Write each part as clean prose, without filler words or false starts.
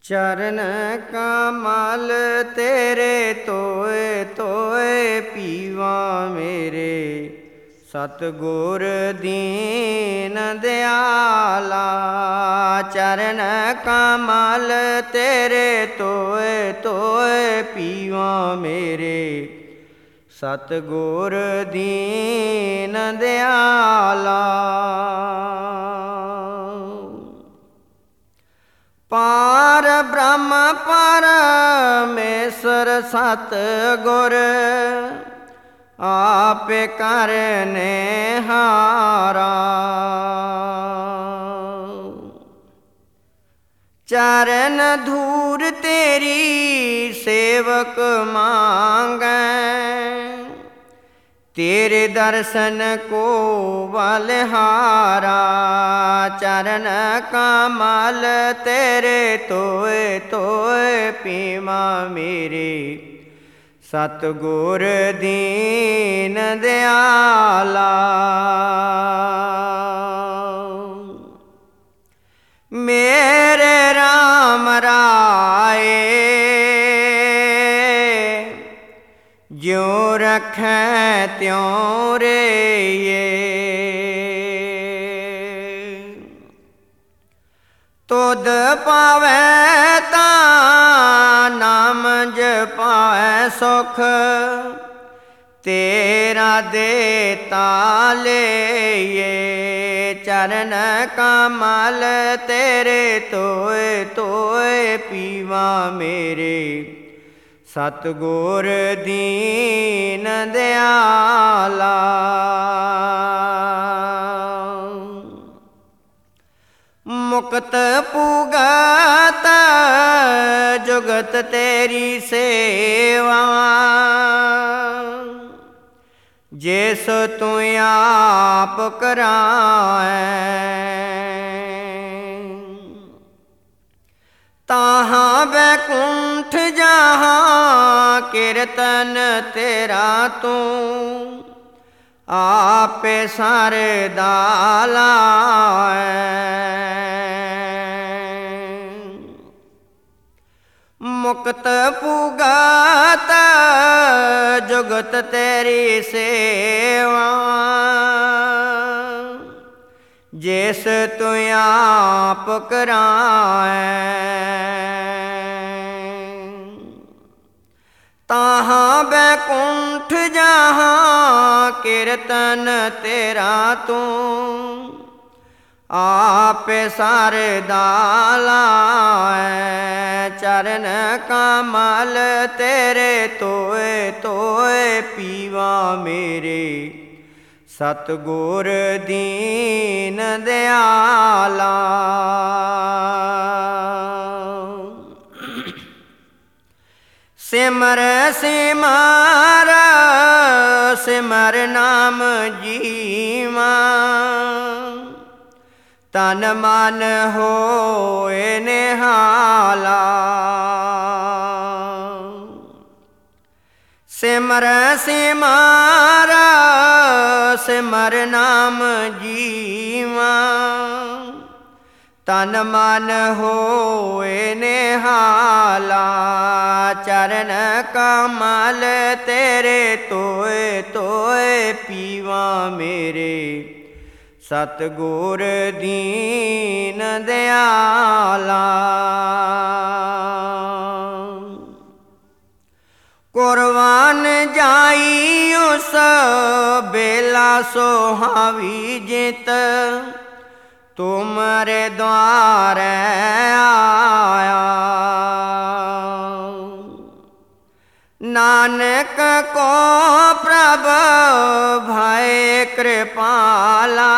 चरण कमल तेरे तोए तोए पीवा मेरे। सतगुर दीन दयाला चरण कमल तेरे तोए तोए पीवा मेरे। सतगुर दीन दयाला। पार ब्रह्म परमेश्वर सतगुर आप करने हारा। चरण धूर तेरी सेवक मांगै। तेरे दर्शन को बलिहारा। चरण कमल तेरे तोए तोए पीवा मेरे। सतगुर दीन दयाला। मेरे राम राये ज्यों रखें त्यों रे ये। तुद पावै तां नाम जपावै सुख। तेरा देता ले ये। चरण कमल तेरे तोए तोए पीवा मेरे। सतगुर दीन दयाला। मुक्त पुगत जुगत तेरी सेवा। जिस तू आप कराए। ताहाँ बैकुंठ जहाँ कीर्तन तेरा तू। आप सरदा लाए। मुक्त पुगत जुगत तेरी सेवा। जिस तू आप कराए। ताहाँ बैकुंठ जहाँ कीर्तन तेरा तू। आप सरदा लाए। चरण कमल तेरे तोए तोए पीवा मेरे। सतगुर दीन दयाला। सिमर सिमर सिमर नाम जीवा। तन मन होए निहाला। सिमर सिमर सिमर नाम जीवा। तन मन होए निहाला। चरण कमल तेरे तोए तोए पीवा मेरे। सतगुर दीन दयाला। कुर्बान जाई उस बेला सोहावी जित। तुमरे द्वार आया। नानक को प्रभ भय कृपाला।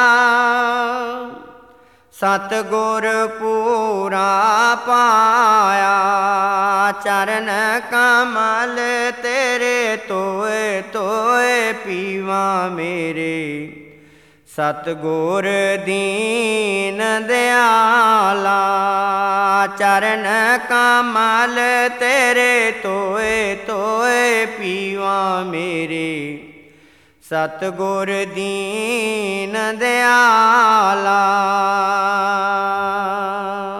सतगुर पूरा पाया। चरण कमल तेरे तोए तोए पीवा मेरे। सतगुर दीन दयाला। चरण कमल तेरे तोए तोए पीवा मेरे। सतगुर दीन दयाला।